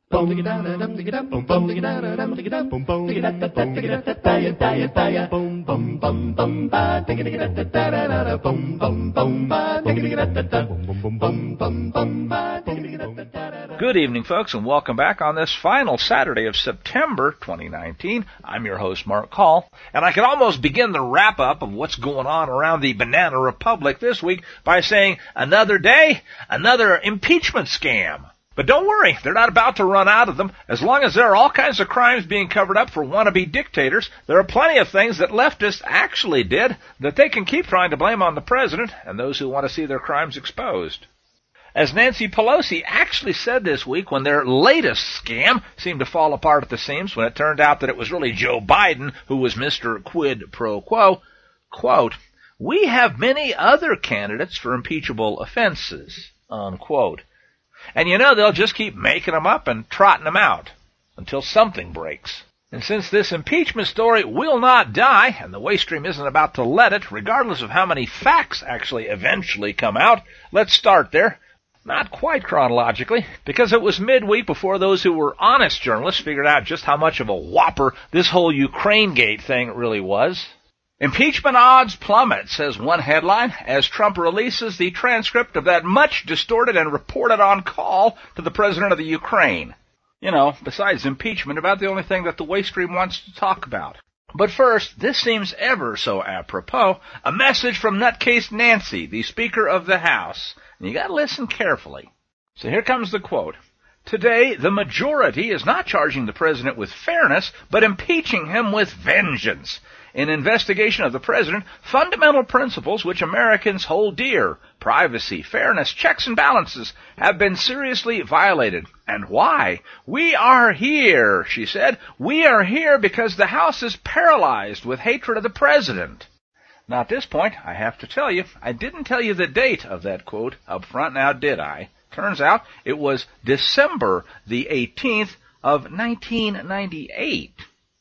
Good evening, folks, and welcome back on this final Saturday of September 2019. I'm your host, Mark Call, and I can almost begin the wrap-up of what's going on around the Banana Republic this week by saying another day, another impeachment scam. But don't worry, they're not about to run out of them. As long as there are all kinds of crimes being covered up for wannabe dictators, there are plenty of things that leftists actually did that they can keep trying to blame on the president and those who want to see their crimes exposed. As Nancy Pelosi actually said this week when their latest scam seemed to fall apart at the seams when it turned out that it was really Joe Biden who was Mr. Quid Pro Quo, quote, "We have many other candidates for impeachable offenses," unquote. And you know they'll just keep making them up and trotting them out until something breaks. And since this impeachment story will not die, and the waste stream isn't about to let it, regardless of how many facts actually eventually come out, let's start there. Not quite chronologically, because it was midweek before those who were honest journalists figured out just how much of a whopper this whole Ukraine gate thing really was. Impeachment odds plummet, says one headline, as Trump releases the transcript of that much distorted and reported on call to the president of the Ukraine. You know, besides impeachment, about the only thing that the waste stream wants to talk about. But first, this seems ever so apropos, a message from Nutcase Nancy, the Speaker of the House. And you gotta listen carefully. So here comes the quote. "Today, the majority is not charging the president with fairness, but impeaching him with vengeance. In investigation of the president, fundamental principles which Americans hold dear, privacy, fairness, checks and balances, have been seriously violated. And why? We are here," she said. "We are here because the House is paralyzed with hatred of the president." Now at this point, I have to tell you, I didn't tell you the date of that quote up front now, did I? Turns out it was December the 18th of 1998.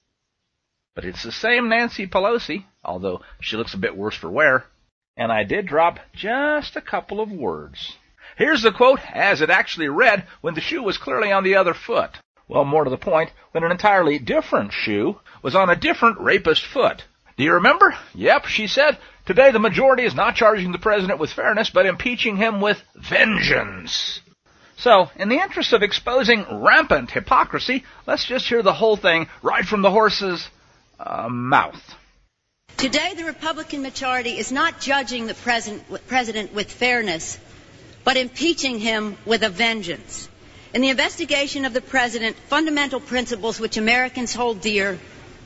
But it's the same Nancy Pelosi, although she looks a bit worse for wear. And I did drop just a couple of words. Here's the quote as it actually read when the shoe was clearly on the other foot. Well, more to the point, when an entirely different shoe was on a different rapist foot. Do you remember? Yep, she said, "Today the majority is not charging the president with fairness, but impeaching him with vengeance." So, in the interest of exposing rampant hypocrisy, let's just hear the whole thing right from the horse's mouth. Today, the Republican majority is not judging the president with fairness, but impeaching him with a vengeance. In the investigation of the president, fundamental principles which Americans hold dear,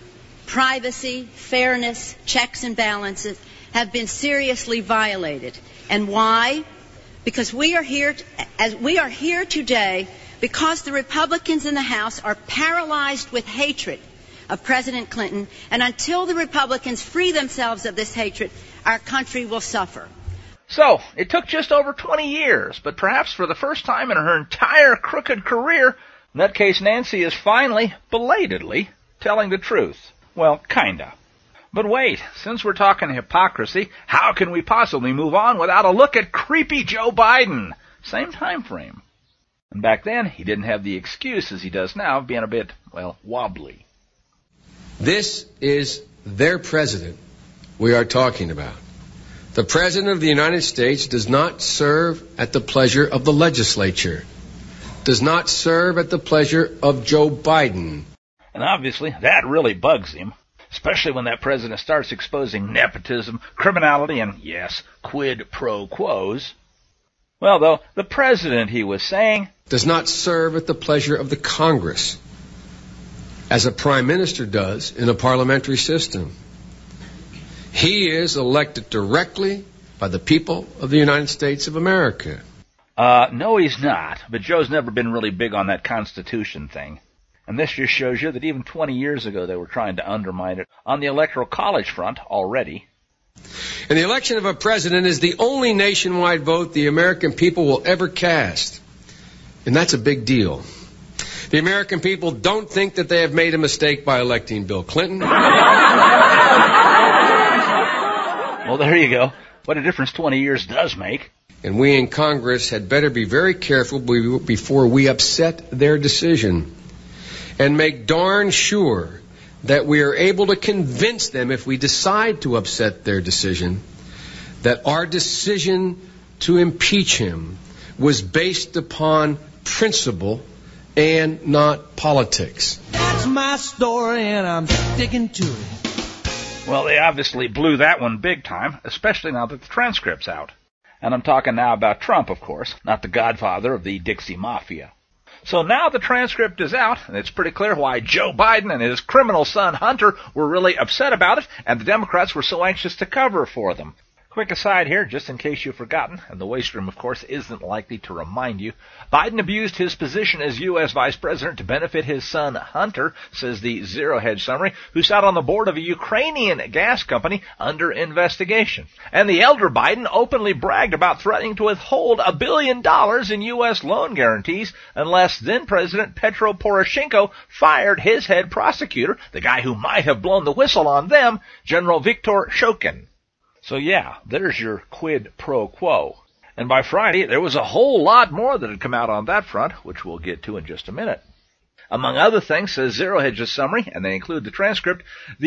privacy, fairness, checks and balances, have been seriously violated. And why? Because we are here today because the Republicans in the House are paralyzed with hatred of President Clinton, and until the Republicans free themselves of this hatred, our country will suffer. So, it took just over 20 years, but perhaps for the first time in her entire crooked career, Nutcase Nancy is finally, belatedly, telling the truth. Well, kinda. But wait, since we're talking hypocrisy, how can we possibly move on without a look at creepy Joe Biden? Same time frame. And back then, he didn't have the excuse as he does now of being a bit, well, wobbly. This is their president we are talking about. The president of the United States does not serve at the pleasure of the legislature, does not serve at the pleasure of Joe Biden. And obviously, that really bugs him, especially when that president starts exposing nepotism, criminality, and, yes, quid pro quos. Well, though, the president, he was saying, does not serve at the pleasure of the Congress, as a prime minister does in a parliamentary system. He is elected directly by the people of the United States of America. No, he's not. But Joe's never been really big on that Constitution thing. And this just shows you that even 20 years ago they were trying to undermine it on the Electoral College front already. And the election of a president is the only nationwide vote the American people will ever cast. And that's a big deal. The American people don't think that they have made a mistake by electing Bill Clinton. Well, there you go. what a difference 20 years does make. And we in Congress had better be very careful before we upset their decision and make darn sure that we are able to convince them, if we decide to upset their decision, that our decision to impeach him was based upon principle and not politics. That's my story and I'm sticking to it. Well, they obviously blew that one big time, especially now that the transcript's out. And I'm talking now about Trump, of course, not the godfather of the Dixie Mafia. So now the transcript is out, and it's pretty clear why Joe Biden and his criminal son Hunter were really upset about it, and the Democrats were so anxious to cover for them. Quick aside here, just in case you've forgotten, and the waste room, of course, isn't likely to remind you, Biden abused his position as U.S. Vice President to benefit his son Hunter, says the Zero Hedge summary, who sat on the board of a Ukrainian gas company under investigation. And the elder Biden openly bragged about threatening to withhold $1 billion in U.S. loan guarantees unless then-President Petro Poroshenko fired his head prosecutor, the guy who might have blown the whistle on them, General Viktor Shokin. So yeah, there's your quid pro quo. And by Friday, there was a whole lot more that had come out on that front, which we'll get to in just a minute. Among other things, says Zero Hedge's summary, and they include the transcript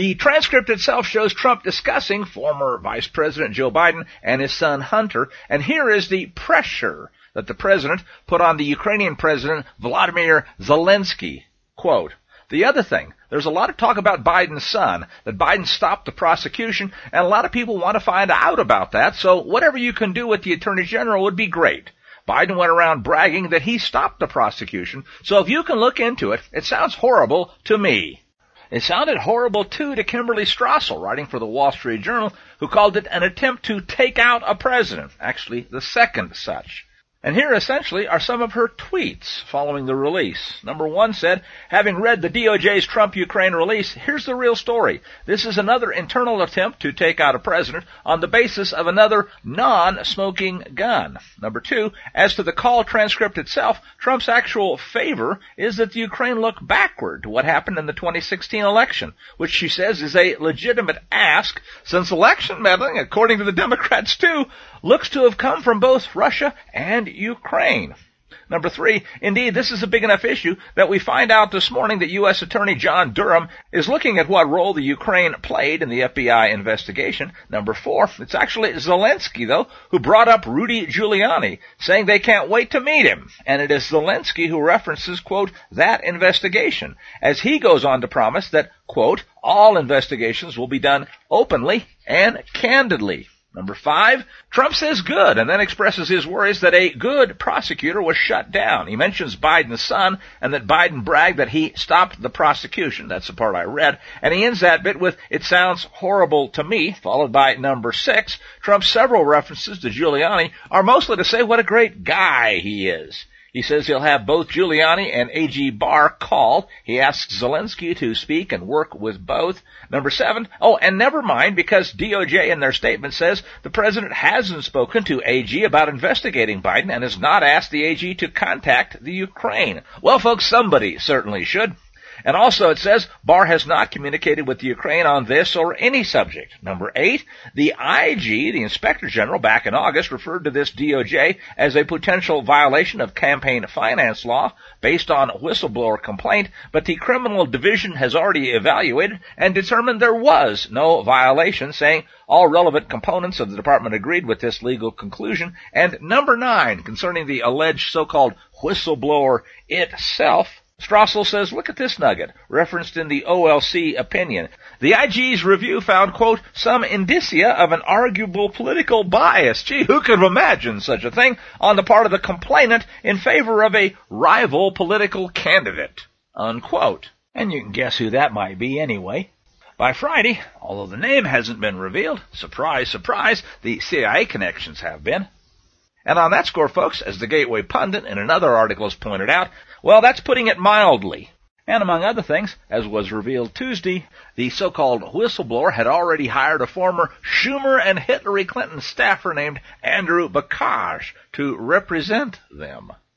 itself shows Trump discussing former Vice President Joe Biden and his son Hunter, and here is the pressure that the president put on the Ukrainian President Vladimir Zelensky. Quote, "The other thing, there's a lot of talk about Biden's son, that Biden stopped the prosecution, and a lot of people want to find out about that, so whatever you can do with the Attorney General would be great. Biden went around bragging that he stopped the prosecution, so if you can look into it, it sounds horrible to me." It sounded horrible, too, to Kimberly Strassel, writing for the Wall Street Journal, who called it an attempt to take out a president, actually the second such. And here, essentially, are some of her tweets following the release. Number 1 said, "Having read the DOJ's Trump-Ukraine release, here's the real story. This is another internal attempt to take out a president on the basis of another non-smoking gun." Number 2, as to the call transcript itself, Trump's actual favor is that the Ukraine look backward to what happened in the 2016 election, which she says is a legitimate ask, since election meddling, according to the Democrats too, looks to have come from both Russia and Ukraine. Number 3, indeed, this is a big enough issue that we find out this morning that U.S. Attorney John Durham is looking at what role the Ukraine played in the FBI investigation. Number 4, it's actually Zelensky, though, who brought up Rudy Giuliani, saying they can't wait to meet him. And it is Zelensky who references, quote, that investigation, as he goes on to promise that, quote, all investigations will be done openly and candidly. Number 5, Trump says good, and then expresses his worries that a good prosecutor was shut down. He mentions Biden's son, and that Biden bragged that he stopped the prosecution. That's the part I read. And he ends that bit with, "It sounds horrible to me," followed by number 6. Trump's several references to Giuliani are mostly to say what a great guy he is. He says he'll have both Giuliani and AG Barr called. He asks Zelensky to speak and work with both. Number 7, and never mind, because DOJ in their statement says the president hasn't spoken to AG about investigating Biden and has not asked the AG to contact the Ukraine. Well, folks, somebody certainly should. And also it says Barr has not communicated with the Ukraine on this or any subject. Number 8, the IG, the Inspector General, back in August referred to this DOJ as a potential violation of campaign finance law based on whistleblower complaint, but the criminal division has already evaluated and determined there was no violation, saying all relevant components of the department agreed with this legal conclusion. And number 9, concerning the alleged so-called whistleblower itself, Strassel says, look at this nugget, referenced in the OLC opinion. The IG's review found, quote, some indicia of an arguable political bias. Gee, who could have imagined such a thing on the part of the complainant in favor of a rival political candidate, unquote. And you can guess who that might be anyway. By Friday, although the name hasn't been revealed, surprise, surprise, the CIA connections have been. And on that score, folks, as the Gateway Pundit in another article has pointed out, well, that's putting it mildly. And among other things, as was revealed Tuesday, the so-called whistleblower had already hired a former Schumer and Hillary Clinton staffer named Andrew Bakaj to represent them.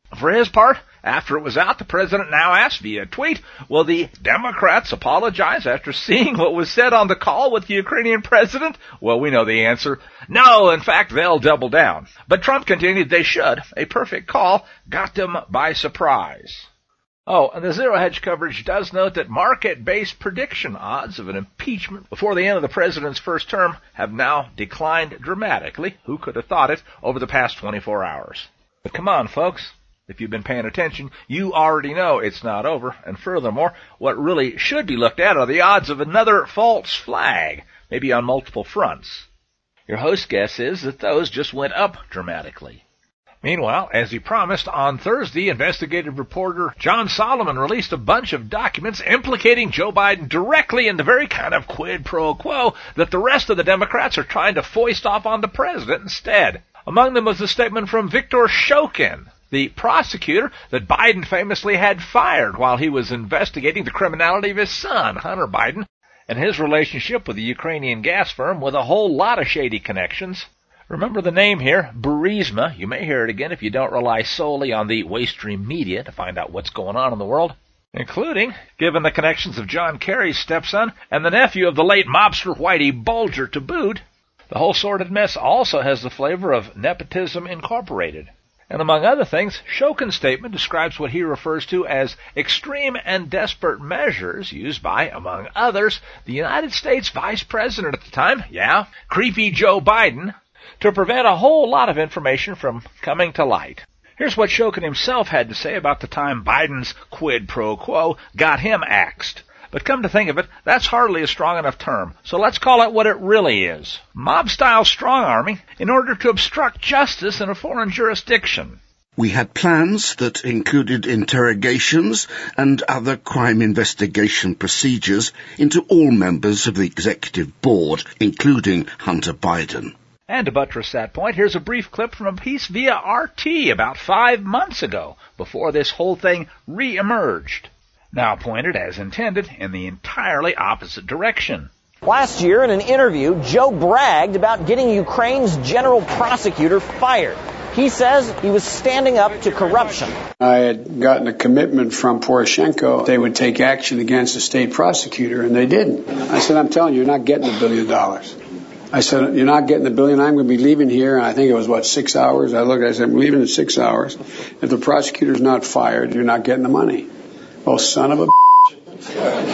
For his part, after it was out, the president now asked via tweet, will the Democrats apologize after seeing what was said on the call with the Ukrainian president? Well, we know the answer. No, in fact, they'll double down. But Trump continued they should. A perfect call got them by surprise. Oh, and the Zero Hedge coverage does note that market-based prediction odds of an impeachment before the end of the president's first term have now declined dramatically. Who could have thought it over the past 24 hours? But come on, folks. If you've been paying attention, you already know it's not over. And furthermore, what really should be looked at are the odds of another false flag, maybe on multiple fronts. Your host's guess is that those just went up dramatically. Meanwhile, as he promised, on Thursday, investigative reporter John Solomon released a bunch of documents implicating Joe Biden directly in the very kind of quid pro quo that the rest of the Democrats are trying to foist off on the president instead. Among them was a statement from Viktor Shokin, the prosecutor that Biden famously had fired while he was investigating the criminality of his son, Hunter Biden, and his relationship with the Ukrainian gas firm with a whole lot of shady connections. Remember the name here, Burisma. You may hear it again if you don't rely solely on the waste-stream media to find out what's going on in the world, including, given the connections of John Kerry's stepson and the nephew of the late mobster Whitey Bulger to boot. The whole sordid mess also has the flavor of Nepotism Incorporated. And among other things, Shokin's statement describes what he refers to as extreme and desperate measures used by, among others, the United States Vice President at the time, creepy Joe Biden, to prevent a whole lot of information from coming to light. Here's what Shokin himself had to say about the time Biden's quid pro quo got him axed. But come to think of it, that's hardly a strong enough term, so let's call it what it really is. Mob-style strong-arming in order to obstruct justice in a foreign jurisdiction. We had plans that included interrogations and other crime investigation procedures into all members of the executive board, including Hunter Biden. And to buttress that point, here's a brief clip from a piece via RT about 5 months ago, before this whole thing re-emerged. Now pointed, as intended, in the entirely opposite direction. Last year, in an interview, Joe bragged about getting Ukraine's general prosecutor fired. He says he was standing up to corruption. I had gotten a commitment from Poroshenko they would take action against the state prosecutor, and they didn't. I said, I'm telling you, you're not getting $1 billion. I said, you're not getting $1 billion. I'm going to be leaving here. And I think it was, 6 hours? I looked, I said, I'm leaving in 6 hours. If the prosecutor's not fired, you're not getting the money. Oh, son of a bitch.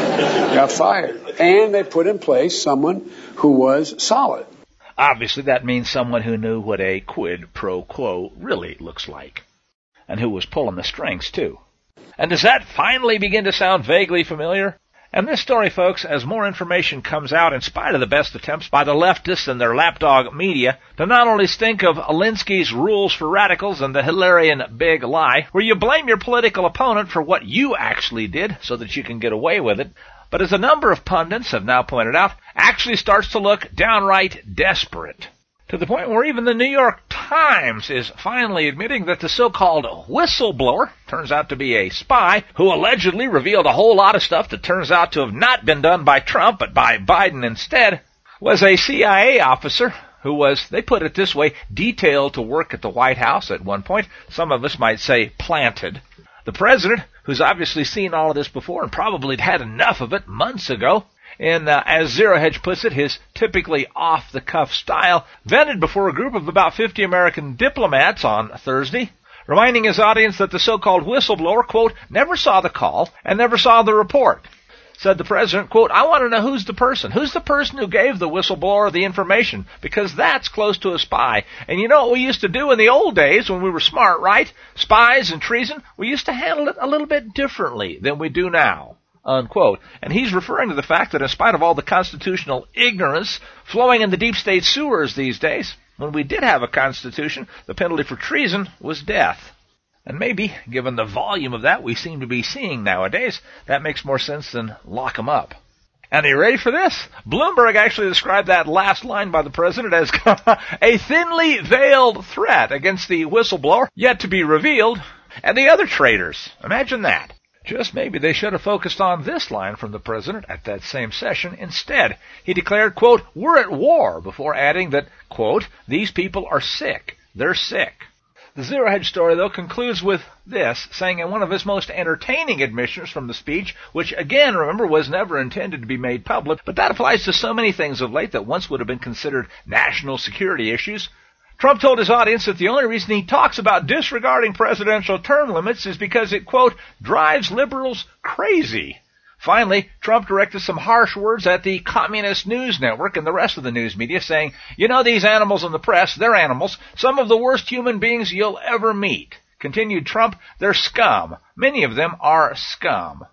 Got fired. And they put in place someone who was solid. Obviously, that means someone who knew what a quid pro quo really looks like. And who was pulling the strings, too. And does that finally begin to sound vaguely familiar? And this story, folks, as more information comes out, in spite of the best attempts by the leftists and their lapdog media to not only stink of Alinsky's Rules for Radicals and the Hilarion Big Lie, where you blame your political opponent for what you actually did so that you can get away with it, but as a number of pundits have now pointed out, actually starts to look downright desperate. To the point where even the New York Times is finally admitting that the so-called whistleblower turns out to be a spy who allegedly revealed a whole lot of stuff that turns out to have not been done by Trump but by Biden instead, was a CIA officer who was, they put it this way, detailed to work at the White House at one point. Some of us might say planted. The president, who's obviously seen all of this before and probably had enough of it months ago, in, as Zero Hedge puts it, his typically off-the-cuff style, vented before a group of about 50 American diplomats on Thursday, reminding his audience that the so-called whistleblower, quote, never saw the call and never saw the report. Said the president, quote, I want to know who's the person. Who's the person who gave the whistleblower the information? Because that's close to a spy. And you know what we used to do in the old days when we were smart, right? Spies and treason, we used to handle it a little bit differently than we do now. Unquote. And he's referring to the fact that in spite of all the constitutional ignorance flowing in the deep state sewers these days, when we did have a constitution, the penalty for treason was death. And maybe, given the volume of that we seem to be seeing nowadays, that makes more sense than lock 'em up. And are you ready for this? Bloomberg actually described that last line by the president as a thinly veiled threat against the whistleblower yet to be revealed and the other traitors. Imagine that. Just maybe they should have focused on this line from the president at that same session instead. He declared, quote, we're at war, before adding that, quote, these people are sick. They're sick. The Zero Hedge story, though, concludes with this, saying in one of his most entertaining admissions from the speech, which, again, remember, was never intended to be made public, but that applies to so many things of late that once would have been considered national security issues. Trump told his audience that the only reason he talks about disregarding presidential term limits is because it, quote, drives liberals crazy. Finally, Trump directed some harsh words at the Communist News Network and the rest of the news media, saying, you know these animals in the press, they're animals, some of the worst human beings you'll ever meet. Continued Trump, they're scum. Many of them are scum.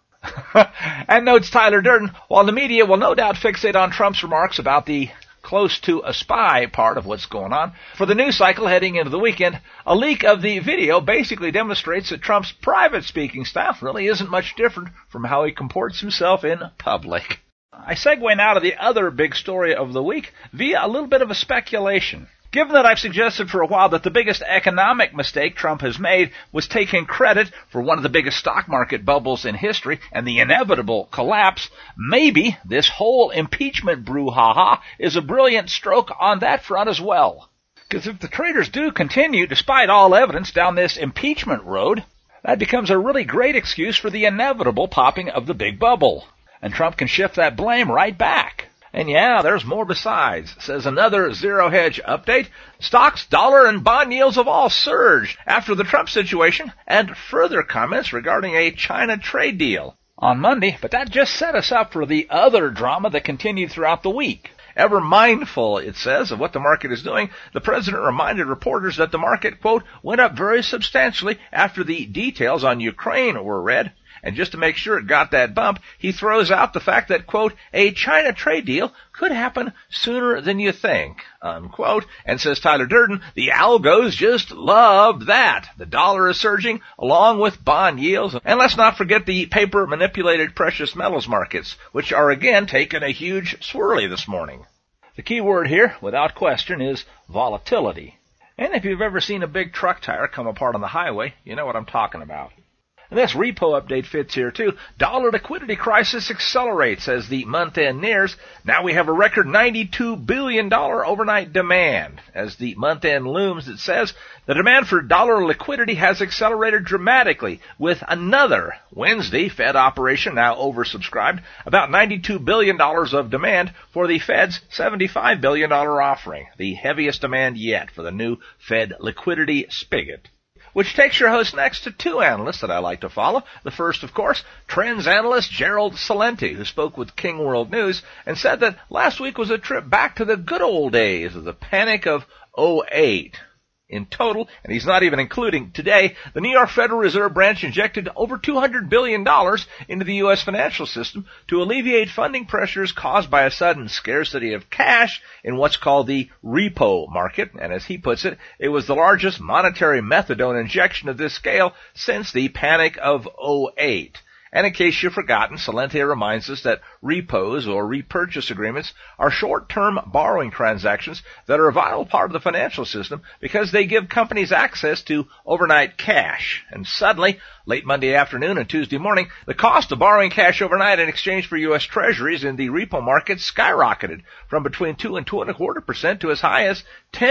And notes Tyler Durden, while the media will no doubt fixate on Trump's remarks about the close to a spy part of what's going on, for the news cycle heading into the weekend, a leak of the video basically demonstrates that Trump's private speaking style really isn't much different from how he comports himself in public. I segue now to the other big story of the week via a little bit of a speculation. Given that I've suggested for a while that the biggest economic mistake Trump has made was taking credit for one of the biggest stock market bubbles in history and the inevitable collapse, maybe this whole impeachment brouhaha is a brilliant stroke on that front as well. Because if the traders do continue, despite all evidence, down this impeachment road, that becomes a really great excuse for the inevitable popping of the big bubble. And Trump can shift that blame right back. And yeah, there's more besides. Says another Zero Hedge update. Stocks, dollar, and bond yields have all surged after the Trump situation and further comments regarding a China trade deal on Monday. But that just set us up for the other drama that continued throughout the week. Ever mindful, it says, of what the market is doing, the president reminded reporters that the market, quote, went up very substantially after the details on Ukraine were read. And just to make sure it got that bump, he throws out the fact that, quote, a China trade deal could happen sooner than you think, unquote. And says Tyler Durden, the algos just loved that. The dollar is surging along with bond yields. And let's not forget the paper-manipulated precious metals markets, which are again taking a huge swirly this morning. The key word here, without question, is volatility. And if you've ever seen a big truck tire come apart on the highway, you know what I'm talking about. And this repo update fits here too. Dollar liquidity crisis accelerates as the month end nears. Now we have a record $92 billion overnight demand. As the month end looms, it says, the demand for dollar liquidity has accelerated dramatically with another Wednesday Fed operation now oversubscribed, about $92 billion of demand for the Fed's $75 billion offering, the heaviest demand yet for the new Fed liquidity spigot. Which takes your host next to two analysts that I like to follow. The first, of course, trends analyst Gerald Celente, who spoke with King World News and said that last week was a trip back to the good old days of the panic of 2008. In total, and he's not even including today, the New York Federal Reserve Branch injected over $200 billion into the U.S. financial system to alleviate funding pressures caused by a sudden scarcity of cash in what's called the repo market. And as he puts it, it was the largest monetary methadone injection of this scale since the panic of 2008. And in case you've forgotten, Celente reminds us that repos or repurchase agreements are short-term borrowing transactions that are a vital part of the financial system because they give companies access to overnight cash. And suddenly, late Monday afternoon and Tuesday morning, the cost of borrowing cash overnight in exchange for U.S. Treasuries in the repo market skyrocketed from between 2 and 2.25% to as high as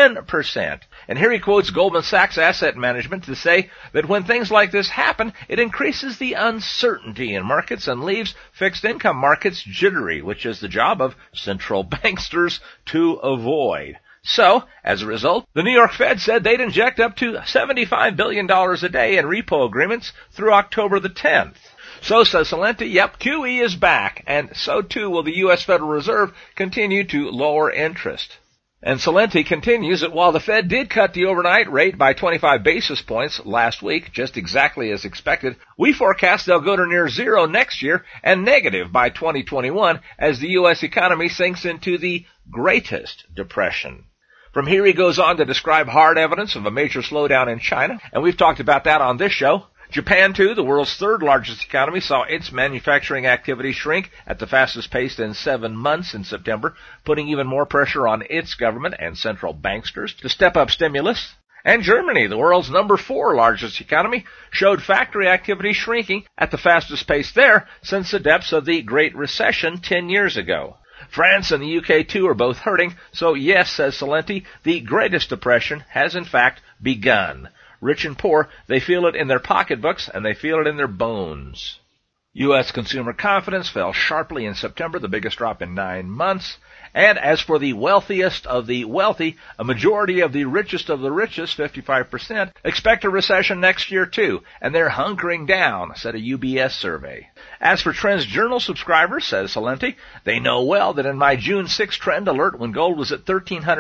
10%. And here he quotes Goldman Sachs Asset Management to say that when things like this happen, it increases the uncertainty in markets and leaves fixed income markets jittery, which is the job of central banksters to avoid. So, as a result, the New York Fed said they'd inject up to $75 billion a day in repo agreements through October the 10th. So, says Celente, yep, QE is back, and so too will the U.S. Federal Reserve continue to lower interest. And Celente continues that while the Fed did cut the overnight rate by 25 basis points last week, just exactly as expected, we forecast they'll go to near zero next year and negative by 2021 as the U.S. economy sinks into the greatest depression. From here he goes on to describe hard evidence of a major slowdown in China, and we've talked about that on this show. Japan, too, the world's third largest economy, saw its manufacturing activity shrink at the fastest pace in 7 months in September, putting even more pressure on its government and central banksters to step up stimulus. And Germany, the world's number 4 largest economy, showed factory activity shrinking at the fastest pace there since the depths of the Great Recession 10 years ago. France and the UK, too, are both hurting, so yes, says Celente, the greatest depression has in fact begun. rich and poor, they feel it in their pocketbooks and they feel it in their bones. U.S. consumer confidence fell sharply in September, the biggest drop in 9 months. And as for the wealthiest of the wealthy, a majority of the richest, 55%, expect a recession next year too, and they're hunkering down, said a UBS survey. As for Trends Journal subscribers, says Salenti, they know well that in my June 6 trend alert when gold was at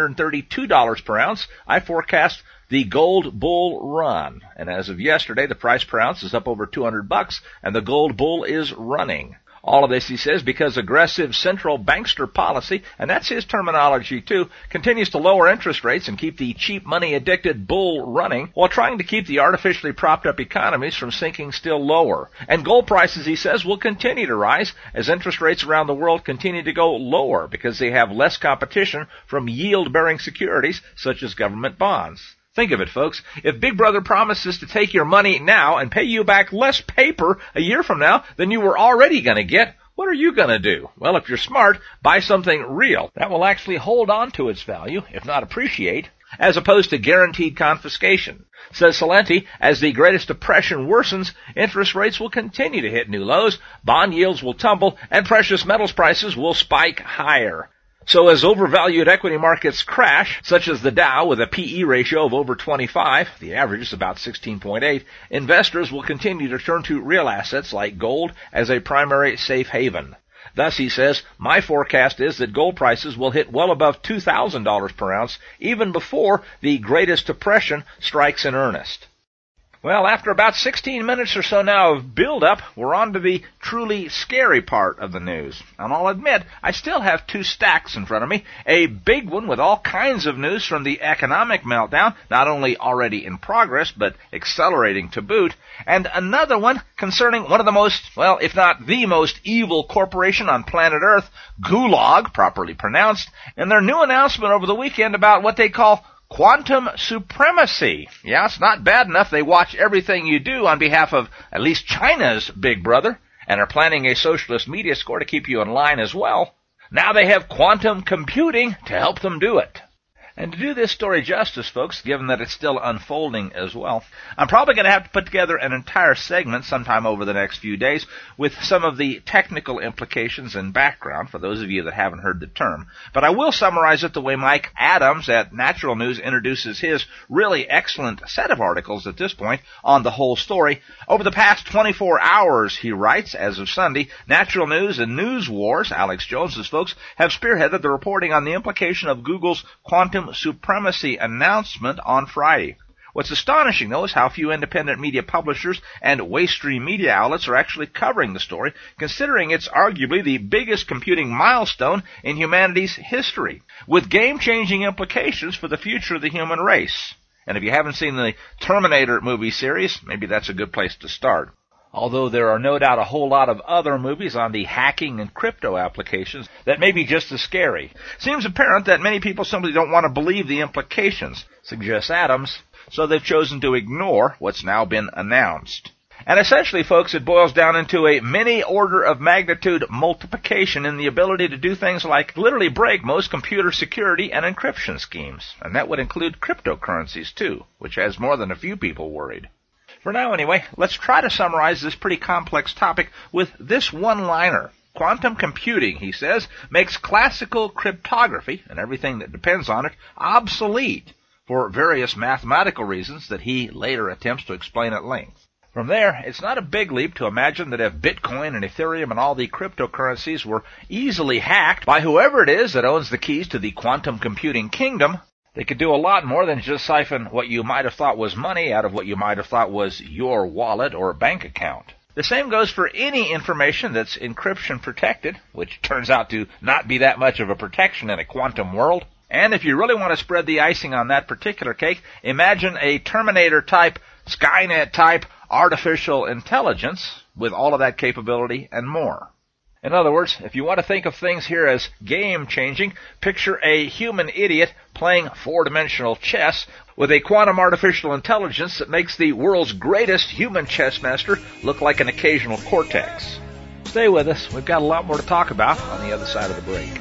$1,332 per ounce, I forecast the gold bull run. And as of yesterday, the price per ounce is up over $200, and the gold bull is running. All of this, he says, because aggressive central bankster policy, and that's his terminology too, continues to lower interest rates and keep the cheap money addicted bull running while trying to keep the artificially propped up economies from sinking still lower. And gold prices, he says, will continue to rise as interest rates around the world continue to go lower because they have less competition from yield-bearing securities such as government bonds. Think of it, folks. If Big Brother promises to take your money now and pay you back less paper a year from now than you were already going to get, what are you going to do? Well, if you're smart, buy something real that will actually hold on to its value, if not appreciate, as opposed to guaranteed confiscation. Says Salenti, as the Greatest Depression worsens, interest rates will continue to hit new lows, bond yields will tumble, and precious metals prices will spike higher. So as overvalued equity markets crash, such as the Dow with a PE ratio of over 25, the average is about 16.8, investors will continue to turn to real assets like gold as a primary safe haven. Thus, he says, my forecast is that gold prices will hit well above $2,000 per ounce even before the Greatest Depression strikes in earnest. Well, after about 16 minutes or so now of build-up, we're on to the truly scary part of the news. And I'll admit, I still have 2 stacks in front of me. A big one with all kinds of news from the economic meltdown, not only already in progress, but accelerating to boot. And another one concerning one of the most, well, if not the most evil corporation on planet Earth, Gulag, properly pronounced, and their new announcement over the weekend about what they call quantum supremacy. Yeah, it's not bad enough they watch everything you do on behalf of at least China's big brother and are planning a socialist media score to keep you in line as well. Now they have quantum computing to help them do it. And to do this story justice, folks, given that it's still unfolding as well, I'm probably going to have to put together an entire segment sometime over the next few days with some of the technical implications and background for those of you that haven't heard the term. But I will summarize it the way Mike Adams at Natural News introduces his really excellent set of articles at this point on the whole story. Over the past 24 hours, he writes, as of Sunday, Natural News and News Wars, Alex Jones's folks, have spearheaded the reporting on the implication of Google's quantum supremacy announcement on Friday. What's astonishing, though, is how few independent media publishers and waste-stream media outlets are actually covering the story, considering it's arguably the biggest computing milestone in humanity's history, with game-changing implications for the future of the human race. And if you haven't seen the Terminator movie series, maybe that's a good place to start. Although there are no doubt a whole lot of other movies on the hacking and crypto applications that may be just as scary. Seems apparent that many people simply don't want to believe the implications, suggests Adams, so they've chosen to ignore what's now been announced. And essentially, folks, it boils down into a many order of magnitude multiplication in the ability to do things like literally break most computer security and encryption schemes. And that would include cryptocurrencies, too, which has more than a few people worried. For now, anyway, let's try to summarize this pretty complex topic with this one-liner. Quantum computing, he says, makes classical cryptography, and everything that depends on it, obsolete for various mathematical reasons that he later attempts to explain at length. From there, it's not a big leap to imagine that if Bitcoin and Ethereum and all the cryptocurrencies were easily hacked by whoever it is that owns the keys to the quantum computing kingdom, they could do a lot more than just siphon what you might have thought was money out of what you might have thought was your wallet or bank account. The same goes for any information that's encryption protected, which turns out to not be that much of a protection in a quantum world. And if you really want to spread the icing on that particular cake, imagine a Terminator-type, Skynet-type artificial intelligence with all of that capability and more. In other words, if you want to think of things here as game-changing, picture a human idiot playing four-dimensional chess with a quantum artificial intelligence that makes the world's greatest human chess master look like an occasional Cortex. Stay with us. We've got a lot more to talk about on the other side of the break.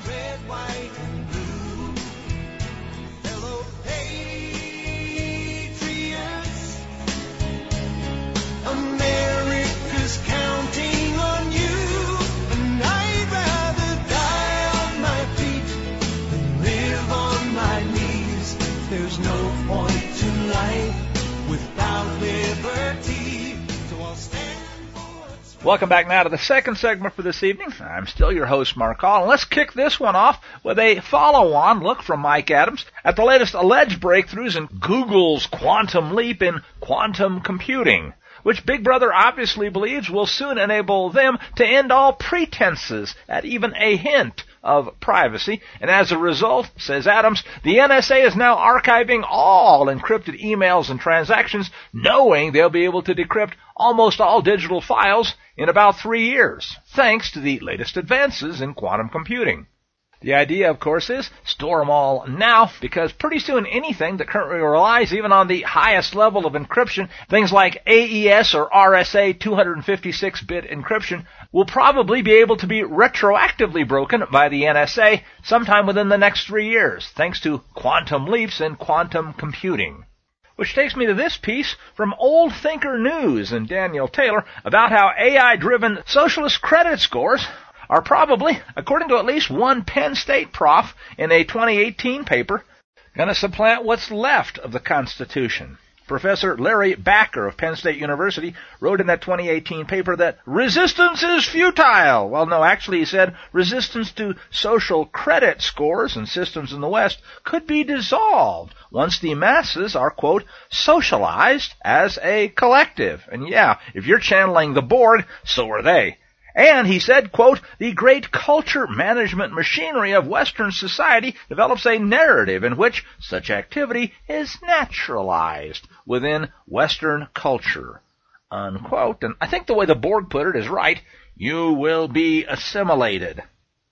Welcome back now to the second segment for this evening. I'm still your host, Mark Hall, and let's kick this one off with a follow-on look from Mike Adams at the latest alleged breakthroughs in Google's quantum leap in quantum computing, which Big Brother obviously believes will soon enable them to end all pretenses at even a hint of privacy. And as a result, says Adams, the NSA is now archiving all encrypted emails and transactions, knowing they'll be able to decrypt almost all digital files in about 3 years, thanks to the latest advances in quantum computing. The idea, of course, is store them all now, because pretty soon anything that currently relies even on the highest level of encryption, things like AES or RSA 256-bit encryption, will probably be able to be retroactively broken by the NSA sometime within the next 3 years, thanks to quantum leaps in quantum computing. Which takes me to this piece from Old Thinker News and Daniel Taylor about how AI-driven socialist credit scores are probably, according to at least one Penn State prof in a 2018 paper, going to supplant what's left of the Constitution. Professor Larry Backer of Penn State University wrote in that 2018 paper that resistance is futile. Well, no, actually he said resistance to social credit scores and systems in the West could be dissolved once the masses are, quote, socialized as a collective. And yeah, if you're channeling the Borg, so are they. And he said, quote, the great culture management machinery of Western society develops a narrative in which such activity is naturalized within Western culture, unquote. And I think the way the Borg put it is right. You will be assimilated.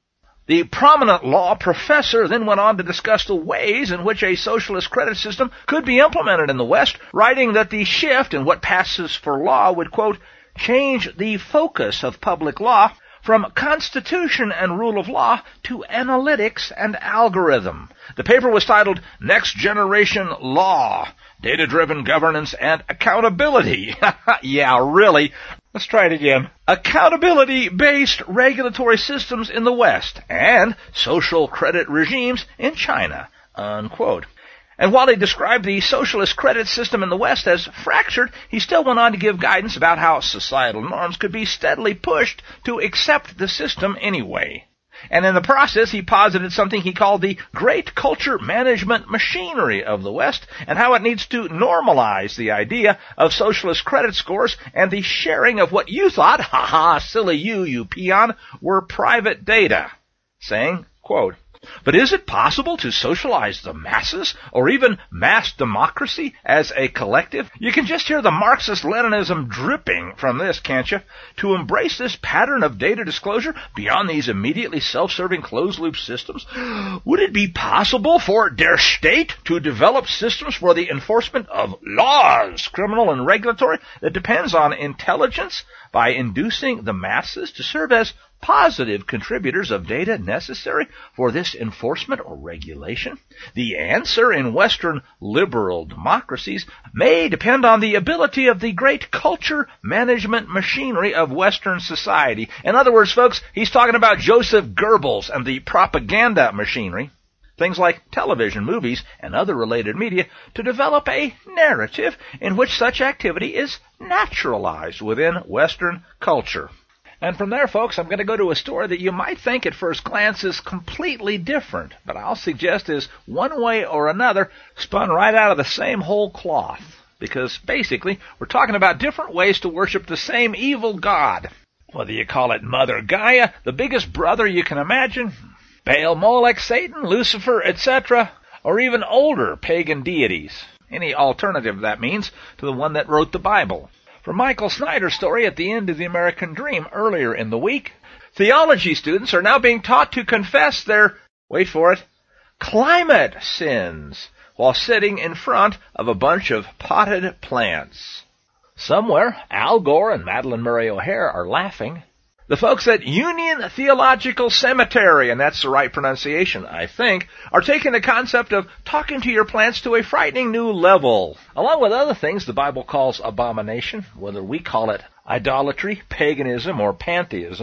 The prominent law professor then went on to discuss the ways in which a socialist credit system could be implemented in the West, writing that the shift in what passes for law would, quote, change the focus of public law from constitution and rule of law to analytics and algorithm. The paper was titled Next Generation Law, Data-Driven Governance and Accountability. Yeah, really. Let's try it again. Accountability-based regulatory systems in the West and social credit regimes in China, unquote. And while he described the socialist credit system in the West as fractured, he still went on to give guidance about how societal norms could be steadily pushed to accept the system anyway. And in the process, he posited something he called the great culture management machinery of the West, and how it needs to normalize the idea of socialist credit scores and the sharing of what you thought, ha-ha, silly you peon, were private data. Saying, quote, but is it possible to socialize the masses, or even mass democracy as a collective? You can just hear the Marxist-Leninism dripping from this, can't you? To embrace this pattern of data disclosure beyond these immediately self-serving closed-loop systems? Would it be possible for der State to develop systems for the enforcement of laws, criminal and regulatory, that depends on intelligence by inducing the masses to serve as positive contributors of data necessary for this enforcement or regulation? The answer in Western liberal democracies may depend on the ability of the great culture management machinery of Western society. In other words, folks, he's talking about Joseph Goebbels and the propaganda machinery, things like television, movies, and other related media, to develop a narrative in which such activity is naturalized within Western culture. And from there, folks, I'm going to go to a story that you might think at first glance is completely different, but I'll suggest is one way or another spun right out of the same whole cloth. Because basically, we're talking about different ways to worship the same evil god. Whether you call it Mother Gaia, the biggest brother you can imagine, Baal, Molech, Satan, Lucifer, etc., or even older pagan deities. Any alternative, that means, to the one that wrote the Bible. From Michael Snyder's story at the end of The American Dream earlier in the week, theology students are now being taught to confess their, wait for it, climate sins while sitting in front of a bunch of potted plants. Somewhere, Al Gore and Madalyn Murray O'Hair are laughing. The folks at Union Theological Cemetery, and that's the right pronunciation, I think, are taking the concept of talking to your plants to a frightening new level, along with other things the Bible calls abomination, whether we call it idolatry, paganism, or pantheism.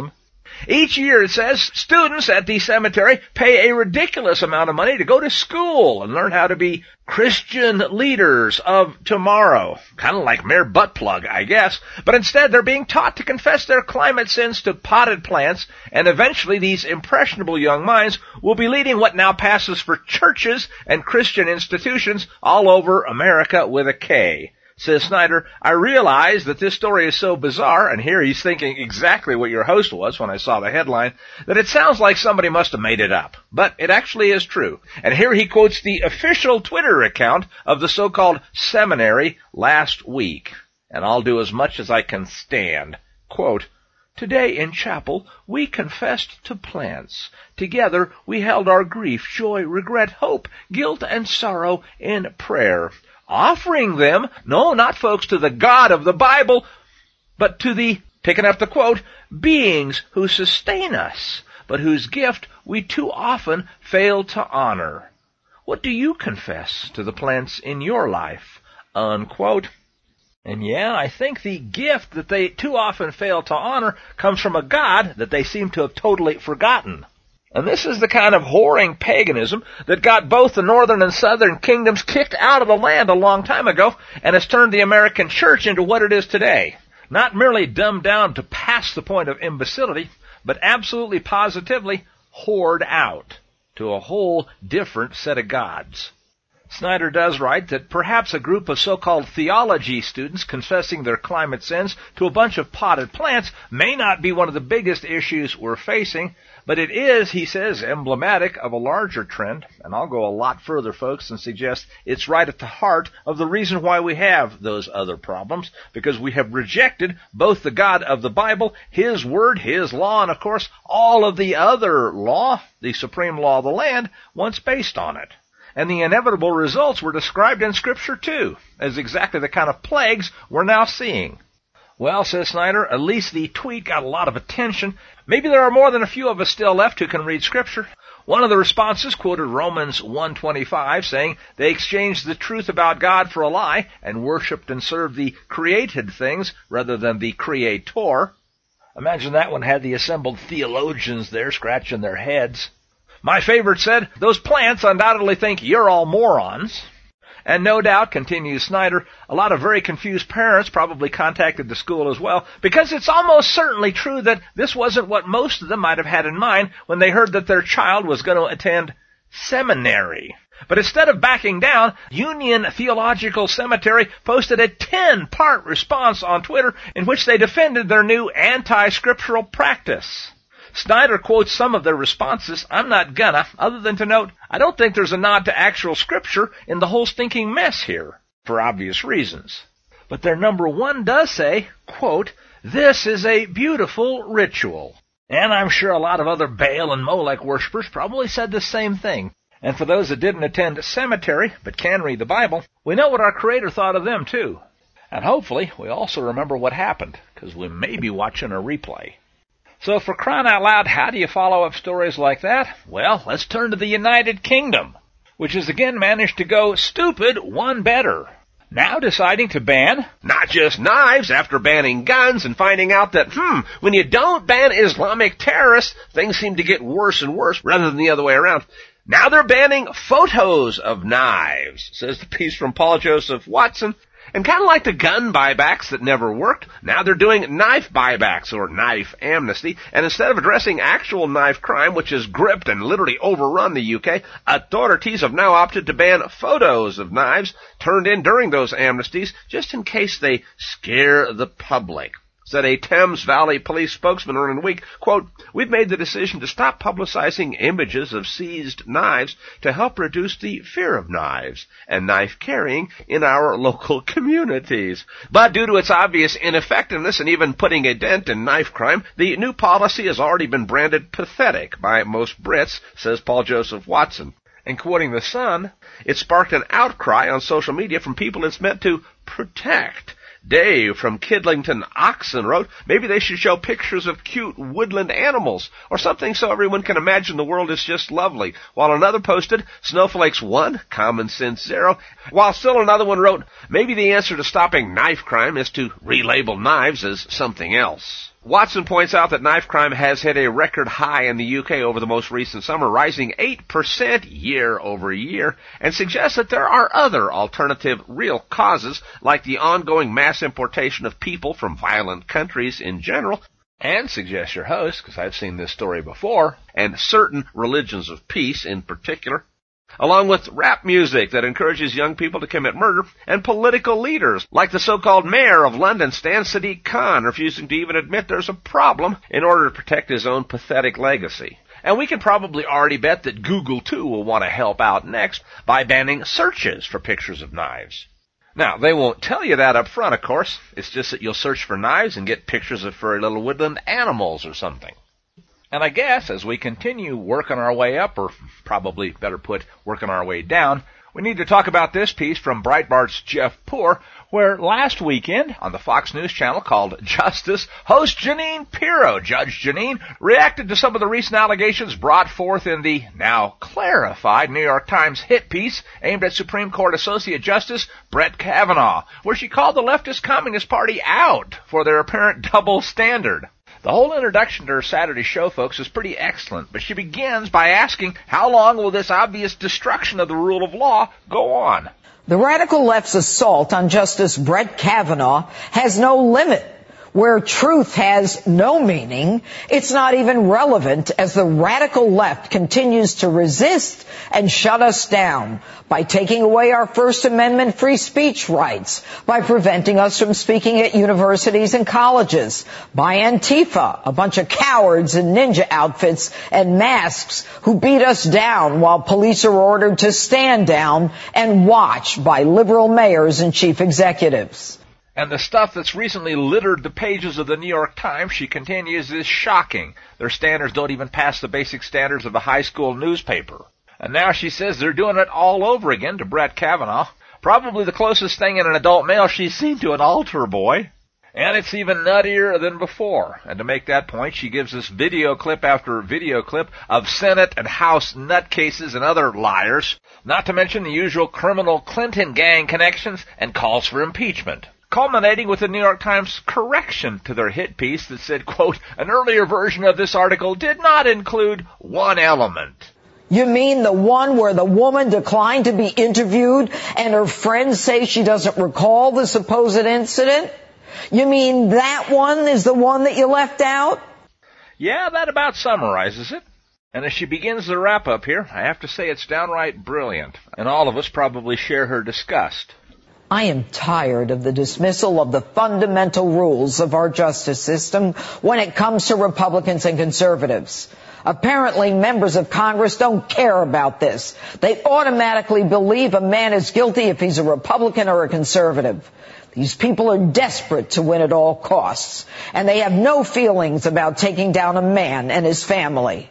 Each year, it says, students at the cemetery pay a ridiculous amount of money to go to school and learn how to be Christian leaders of tomorrow. Kind of like mere butt plug, I guess. But instead, they're being taught to confess their climate sins to potted plants, and eventually these impressionable young minds will be leading what now passes for churches and Christian institutions all over America with a K. Says Snyder, I realize that this story is so bizarre, and here he's thinking exactly what your host was when I saw the headline, that it sounds like somebody must have made it up. But it actually is true. And here he quotes the official Twitter account of the so-called seminary last week. And I'll do as much as I can stand. Quote, Today in chapel, we confessed to plants. Together, we held our grief, joy, regret, hope, guilt, and sorrow in prayer. Offering them, no, not folks to the God of the Bible, but to the, picking up the quote, beings who sustain us, but whose gift we too often fail to honor. What do you confess to the plants in your life? Unquote. And yeah, I think the gift that they too often fail to honor comes from a God that they seem to have totally forgotten. And this is the kind of whoring paganism that got both the northern and southern kingdoms kicked out of the land a long time ago and has turned the American church into what it is today. Not merely dumbed down to past the point of imbecility, but absolutely positively whored out to a whole different set of gods. Snyder does write that perhaps a group of so-called theology students confessing their climate sins to a bunch of potted plants may not be one of the biggest issues we're facing, but it is, he says, emblematic of a larger trend, and I'll go a lot further, folks, and suggest it's right at the heart of the reason why we have those other problems, because we have rejected both the God of the Bible, His Word, His law, and of course all of the other law, the supreme law of the land, once based on it. And the inevitable results were described in Scripture, too, as exactly the kind of plagues we're now seeing. Well, says Snyder, at least the tweet got a lot of attention. Maybe there are more than a few of us still left who can read Scripture. One of the responses quoted Romans 1:25, saying they exchanged the truth about God for a lie and worshipped and served the created things rather than the Creator. Imagine that one had the assembled theologians there scratching their heads. My favorite said, those plants undoubtedly think you're all morons. And no doubt, continues Snyder, a lot of very confused parents probably contacted the school as well, because it's almost certainly true that this wasn't what most of them might have had in mind when they heard that their child was going to attend seminary. But instead of backing down, Union Theological Cemetery posted a 10-part response on Twitter in which they defended their new anti-scriptural practice. Snyder quotes some of their responses. I'm not gonna, other than to note, I don't think there's a nod to actual Scripture in the whole stinking mess here, for obvious reasons. But their number one does say, quote, this is a beautiful ritual. And I'm sure a lot of other Baal and Molech worshippers probably said the same thing. And for those that didn't attend cemetery, but can read the Bible, we know what our Creator thought of them too. And hopefully, we also remember what happened, because we may be watching a replay. So for crying out loud, how do you follow up stories like that? Well, let's turn to the United Kingdom, which has again managed to go stupid one better. Now deciding to ban not just knives after banning guns and finding out that, when you don't ban Islamic terrorists, things seem to get worse and worse rather than the other way around. Now they're banning photos of knives, says the piece from Paul Joseph Watson. And kind of like the gun buybacks that never worked, now they're doing knife buybacks or knife amnesty. And instead of addressing actual knife crime, which has gripped and literally overrun the UK, authorities have now opted to ban photos of knives turned in during those amnesties, just in case they scare the public. Said a Thames Valley police spokesman earlier in the week, quote, we've made the decision to stop publicizing images of seized knives to help reduce the fear of knives and knife carrying in our local communities. But due to its obvious ineffectiveness and even putting a dent in knife crime, the new policy has already been branded pathetic by most Brits, says Paul Joseph Watson. And quoting The Sun, it sparked an outcry on social media from people it's meant to protect. Dave from Kidlington Oxon wrote, maybe they should show pictures of cute woodland animals or something so everyone can imagine the world is just lovely. While another posted, Snowflakes 1, Common Sense 0. While still another one wrote, maybe the answer to stopping knife crime is to relabel knives as something else. Watson points out that knife crime has hit a record high in the UK over the most recent summer, rising 8% year over year, and suggests that there are other alternative real causes, like the ongoing mass importation of people from violent countries in general, and suggests your host, because I've seen this story before, and certain religions of peace in particular, along with rap music that encourages young people to commit murder, and political leaders like the so-called mayor of London, Stan Sadiq Khan, refusing to even admit there's a problem in order to protect his own pathetic legacy. And we can probably already bet that Google, too, will want to help out next by banning searches for pictures of knives. Now, they won't tell you that up front, of course. It's just that you'll search for knives and get pictures of furry little woodland animals or something. And I guess as we continue working our way up, or probably better put, working our way down, we need to talk about this piece from Breitbart's Jeff Poor, where last weekend on the Fox News channel called Justice, host Jeanine Pirro, Judge Jeanine, reacted to some of the recent allegations brought forth in the now clarified New York Times hit piece aimed at Supreme Court Associate Justice Brett Kavanaugh, where she called the leftist Communist Party out for their apparent double standard. The whole introduction to her Saturday show, folks, is pretty excellent, but she begins by asking, how long will this obvious destruction of the rule of law go on? The radical left's assault on Justice Brett Kavanaugh has no limit. Where truth has no meaning, it's not even relevant as the radical left continues to resist and shut us down by taking away our First Amendment free speech rights, by preventing us from speaking at universities and colleges, by Antifa, a bunch of cowards in ninja outfits and masks who beat us down while police are ordered to stand down and watch by liberal mayors and chief executives. And the stuff that's recently littered the pages of the New York Times, she continues, is shocking. Their standards don't even pass the basic standards of a high school newspaper. And now she says they're doing it all over again to Brett Kavanaugh. Probably the closest thing in an adult male she's seen to an altar boy. And it's even nuttier than before. And to make that point, she gives us video clip after video clip of Senate and House nutcases and other liars, not to mention the usual criminal Clinton gang connections and calls for impeachment, culminating with the New York Times correction to their hit piece that said, quote, an earlier version of this article did not include one element. You mean the one where the woman declined to be interviewed and her friends say she doesn't recall the supposed incident? You mean that one is the one that you left out? Yeah, that about summarizes it. And as she begins the wrap-up here, I have to say it's downright brilliant, and all of us probably share her disgust. I am tired of the dismissal of the fundamental rules of our justice system when it comes to Republicans and conservatives. Apparently, members of Congress don't care about this. They automatically believe a man is guilty if he's a Republican or a conservative. These people are desperate to win at all costs, and they have no feelings about taking down a man and his family.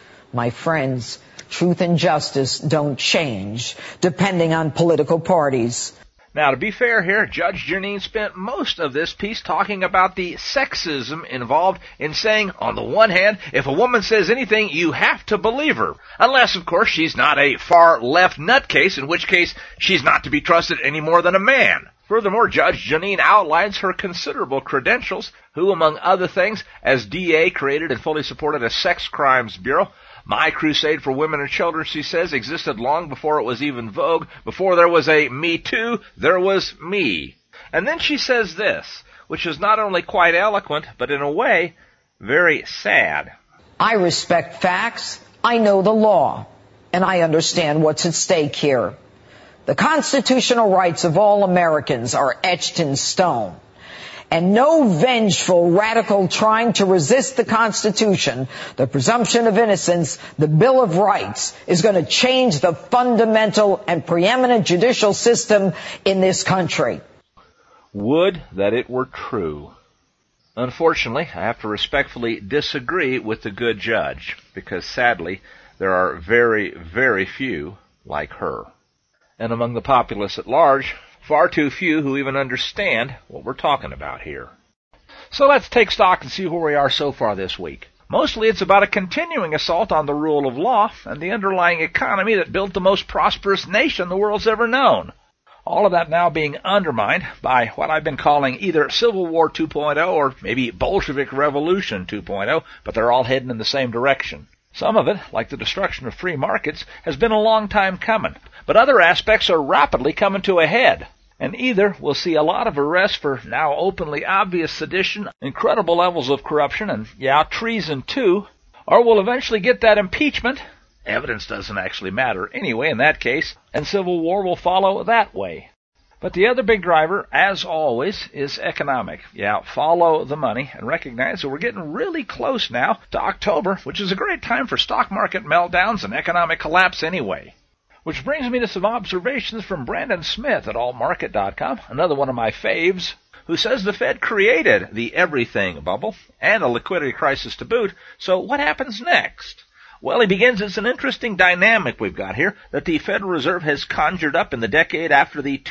My friends, truth and justice don't change depending on political parties. Now, to be fair here, Judge Jeanine spent most of this piece talking about the sexism involved in saying, on the one hand, if a woman says anything, you have to believe her. Unless, of course, she's not a far-left nutcase, in which case she's not to be trusted any more than a man. Furthermore, Judge Jeanine outlines her considerable credentials, who, among other things, as DA created and fully supported a sex crimes bureau. My crusade for women and children, she says, existed long before it was even vogue. Before there was a Me Too, there was me. And then she says this, which is not only quite eloquent, but in a way, very sad. I respect facts, I know the law, and I understand what's at stake here. The constitutional rights of all Americans are etched in stone. And no vengeful radical trying to resist the Constitution, the presumption of innocence, the Bill of Rights, is going to change the fundamental and preeminent judicial system in this country. Would that it were true. Unfortunately, I have to respectfully disagree with the good judge, because sadly, there are very, very few like her. And among the populace at large, far too few who even understand what we're talking about here. So let's take stock and see where we are so far this week. Mostly it's about a continuing assault on the rule of law and the underlying economy that built the most prosperous nation the world's ever known. All of that now being undermined by what I've been calling either Civil War 2.0 or maybe Bolshevik Revolution 2.0, but they're all heading in the same direction. Some of it, like the destruction of free markets, has been a long time coming, but other aspects are rapidly coming to a head. And either we'll see a lot of arrests for now openly obvious sedition, incredible levels of corruption, and treason too, or we'll eventually get that impeachment. Evidence doesn't actually matter anyway in that case, and civil war will follow that way. But the other big driver, as always, is economic. Follow the money and recognize that we're getting really close now to October, which is a great time for stock market meltdowns and economic collapse anyway. Which brings me to some observations from Brandon Smith at allmarket.com, another one of my faves, who says the Fed created the everything bubble and a liquidity crisis to boot, so what happens next? Well, he begins, it's an interesting dynamic we've got here that the Federal Reserve has conjured up in the decade after the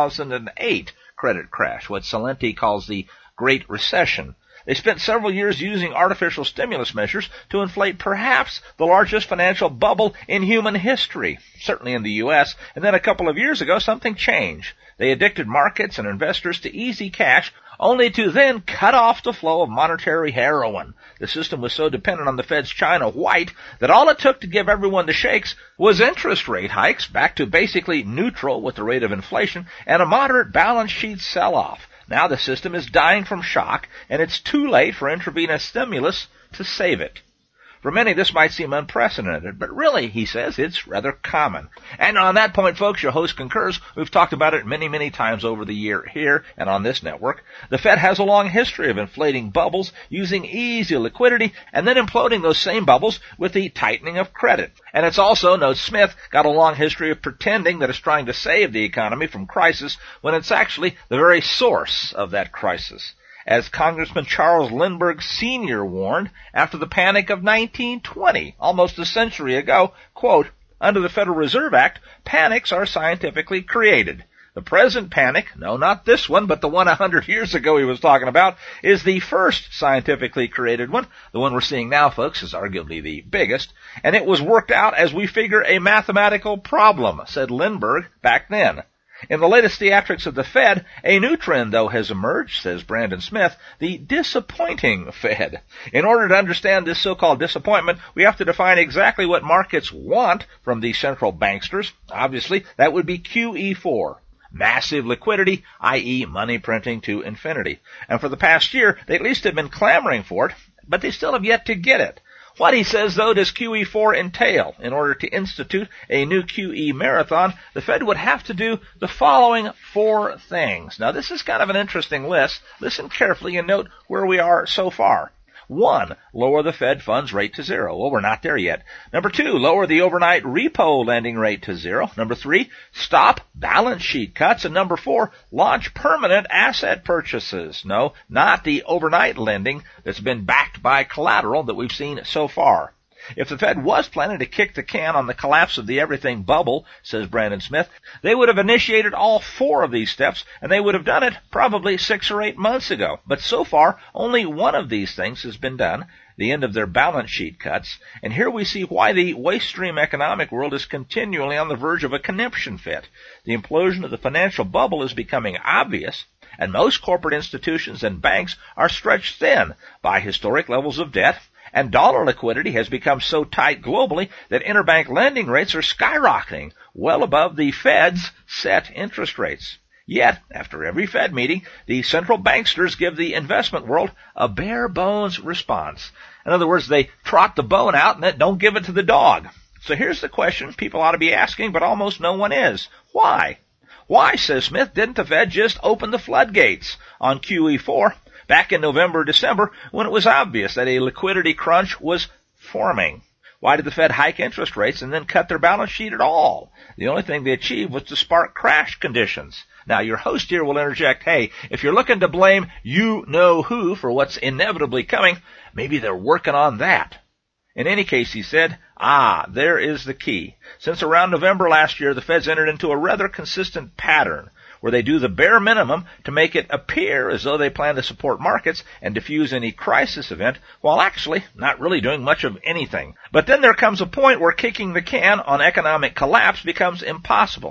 2008 credit crash, what Salenti calls the Great Recession. They spent several years using artificial stimulus measures to inflate perhaps the largest financial bubble in human history, certainly in the U.S., and then a couple of years ago something changed. They addicted markets and investors to easy cash, only to then cut off the flow of monetary heroin. The system was so dependent on the Fed's China white that all it took to give everyone the shakes was interest rate hikes back to basically neutral with the rate of inflation and a moderate balance sheet sell-off. Now the system is dying from shock, and it's too late for intravenous stimulus to save it. For many, this might seem unprecedented, but really, he says, it's rather common. And on that point, folks, your host concurs. We've talked about it many, many times over the year here and on this network. The Fed has a long history of inflating bubbles, using easy liquidity, and then imploding those same bubbles with the tightening of credit. And it's also, notes Smith, got a long history of pretending that it's trying to save the economy from crisis when it's actually the very source of that crisis. As Congressman Charles Lindbergh Sr. warned after the panic of 1920, almost a century ago, quote, under the Federal Reserve Act, panics are scientifically created. The present panic, no, not this one, but the one 100 years ago he was talking about, is the first scientifically created one. The one we're seeing now, folks, is arguably the biggest, and it was worked out as we figure a mathematical problem, said Lindbergh back then. In the latest theatrics of the Fed, a new trend, though, has emerged, says Brandon Smith, the disappointing Fed. In order to understand this so-called disappointment, we have to define exactly what markets want from the central banksters. Obviously, that would be QE4. Massive liquidity, i.e. money printing to infinity. And for the past year, they at least have been clamoring for it, but they still have yet to get it. What, he says, though, does QE4 entail? In order to institute a new QE marathon, the Fed would have to do the following 4 things. Now, this is kind of an interesting list. Listen carefully and note where we are so far. 1, lower the Fed funds rate to 0. Well, we're not there yet. Number 2, lower the overnight repo lending rate to 0. Number 3, stop balance sheet cuts. And number 4, launch permanent asset purchases. No, not the overnight lending that's been backed by collateral that we've seen so far. If the Fed was planning to kick the can on the collapse of the everything bubble, says Brandon Smith, they would have initiated all 4 of these steps, and they would have done it probably 6 or 8 months ago. But so far, only one of these things has been done, the end of their balance sheet cuts, and here we see why the waste stream economic world is continually on the verge of a conniption fit. The implosion of the financial bubble is becoming obvious, and most corporate institutions and banks are stretched thin by historic levels of debt, and dollar liquidity has become so tight globally that interbank lending rates are skyrocketing, well above the Fed's set interest rates. Yet, after every Fed meeting, the central banksters give the investment world a bare bones response. In other words, they trot the bone out and then don't give it to the dog. So here's the question people ought to be asking, but almost no one is. Why? Why, says Smith, didn't the Fed just open the floodgates on QE4 back in November or December when it was obvious that a liquidity crunch was forming? Why did the Fed hike interest rates and then cut their balance sheet at all? The only thing they achieved was to spark crash conditions. Now, your host here will interject, hey, if you're looking to blame you-know-who for what's inevitably coming, maybe they're working on that. In any case, he said, there is the key. Since around November last year, the Fed's entered into a rather consistent pattern where they do the bare minimum to make it appear as though they plan to support markets and diffuse any crisis event, while actually not really doing much of anything. But then there comes a point where kicking the can on economic collapse becomes impossible.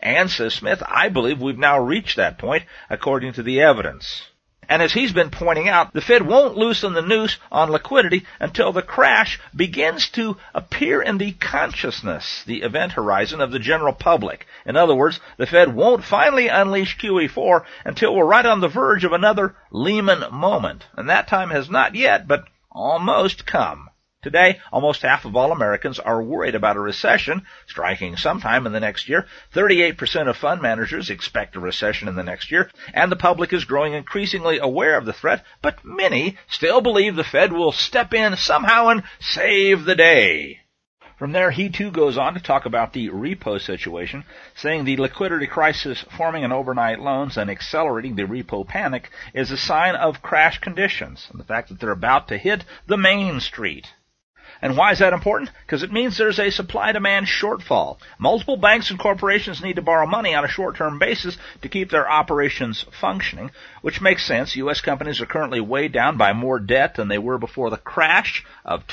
And, says Smith, I believe we've now reached that point, according to the evidence. And as he's been pointing out, the Fed won't loosen the noose on liquidity until the crash begins to appear in the consciousness, the event horizon of the general public. In other words, the Fed won't finally unleash QE4 until we're right on the verge of another Lehman moment. And that time has not yet, but almost come. Today, almost half of all Americans are worried about a recession striking sometime in the next year. 38% of fund managers expect a recession in the next year, and the public is growing increasingly aware of the threat, but many still believe the Fed will step in somehow and save the day. From there, he too goes on to talk about the repo situation, saying the liquidity crisis forming in overnight loans and accelerating the repo panic is a sign of crash conditions, and the fact that they're about to hit the main street. And why is that important? Because it means there's a supply-demand shortfall. Multiple banks and corporations need to borrow money on a short-term basis to keep their operations functioning, which makes sense. U.S. companies are currently weighed down by more debt than they were before the crash of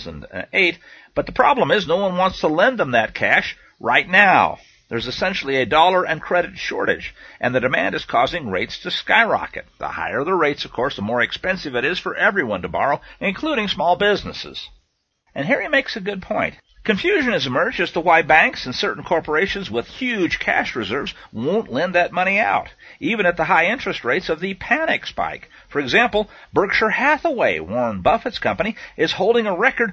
2008. But the problem is no one wants to lend them that cash right now. There's essentially a dollar and credit shortage, and the demand is causing rates to skyrocket. The higher the rates, of course, the more expensive it is for everyone to borrow, including small businesses. And here he makes a good point. Confusion has emerged as to why banks and certain corporations with huge cash reserves won't lend that money out, even at the high interest rates of the panic spike. For example, Berkshire Hathaway, Warren Buffett's company, is holding a record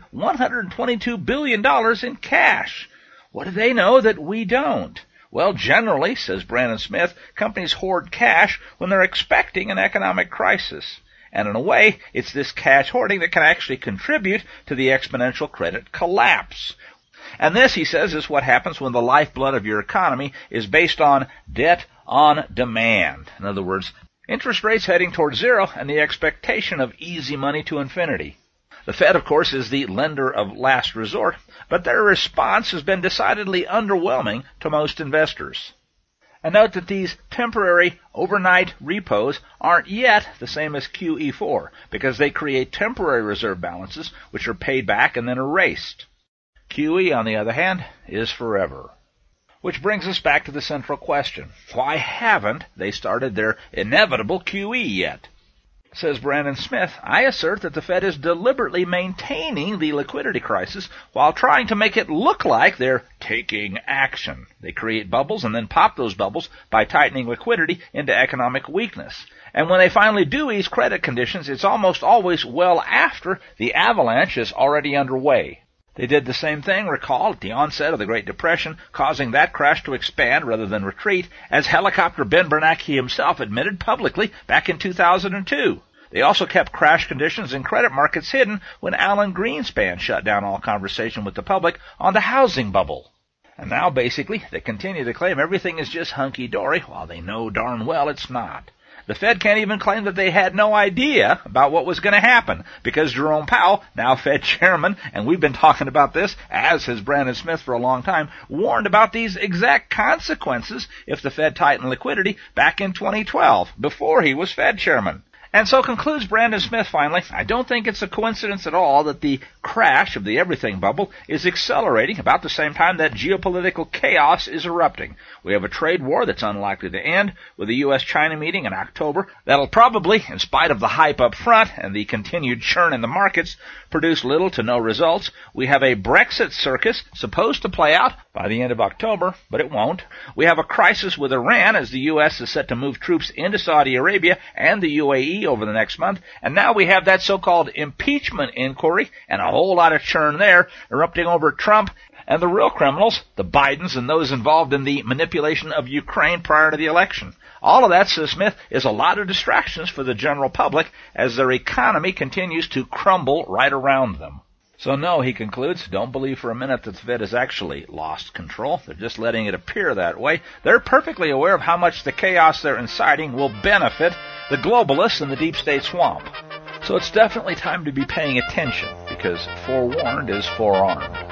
$122 billion in cash. What do they know that we don't? Well, generally, says Brandon Smith, companies hoard cash when they're expecting an economic crisis. And in a way, it's this cash hoarding that can actually contribute to the exponential credit collapse. And this, he says, is what happens when the lifeblood of your economy is based on debt on demand. In other words, interest rates heading towards zero and the expectation of easy money to infinity. The Fed, of course, is the lender of last resort, but their response has been decidedly underwhelming to most investors. And note that these temporary overnight repos aren't yet the same as QE4 because they create temporary reserve balances which are paid back and then erased. QE, on the other hand, is forever. Which brings us back to the central question. Why haven't they started their inevitable QE yet? Says Brandon Smith, I assert that the Fed is deliberately maintaining the liquidity crisis while trying to make it look like they're taking action. They create bubbles and then pop those bubbles by tightening liquidity into economic weakness. And when they finally do ease credit conditions, it's almost always well after the avalanche is already underway. They did the same thing, recall, at the onset of the Great Depression, causing that crash to expand rather than retreat, as helicopter Ben Bernanke himself admitted publicly back in 2002. They also kept crash conditions in credit markets hidden when Alan Greenspan shut down all conversation with the public on the housing bubble. And now, basically, they continue to claim everything is just hunky-dory, while they know darn well it's not. The Fed can't even claim that they had no idea about what was going to happen, because Jerome Powell, now Fed chairman, and we've been talking about this, as has Brandon Smith for a long time, warned about these exact consequences if the Fed tightened liquidity back in 2012, before he was Fed chairman. And so concludes Brandon Smith finally, I don't think it's a coincidence at all that the crash of the everything bubble is accelerating about the same time that geopolitical chaos is erupting. We have a trade war that's unlikely to end, with the U.S.-China meeting in October that'll probably, in spite of the hype up front and the continued churn in the markets, produce little to no results. We have a Brexit circus supposed to play out by the end of October, but it won't. We have a crisis with Iran as the U.S. is set to move troops into Saudi Arabia and the UAE over the next month, and now we have that so-called impeachment inquiry and a whole lot of churn there erupting over Trump and the real criminals, the Bidens and those involved in the manipulation of Ukraine prior to the election. All of that, says Smith, is a lot of distractions for the general public as their economy continues to crumble right around them. So no, he concludes, don't believe for a minute that the Fed has actually lost control. They're just letting it appear that way. They're perfectly aware of how much the chaos they're inciting will benefit the globalists and the deep state swamp. So it's definitely time to be paying attention, because forewarned is forearmed.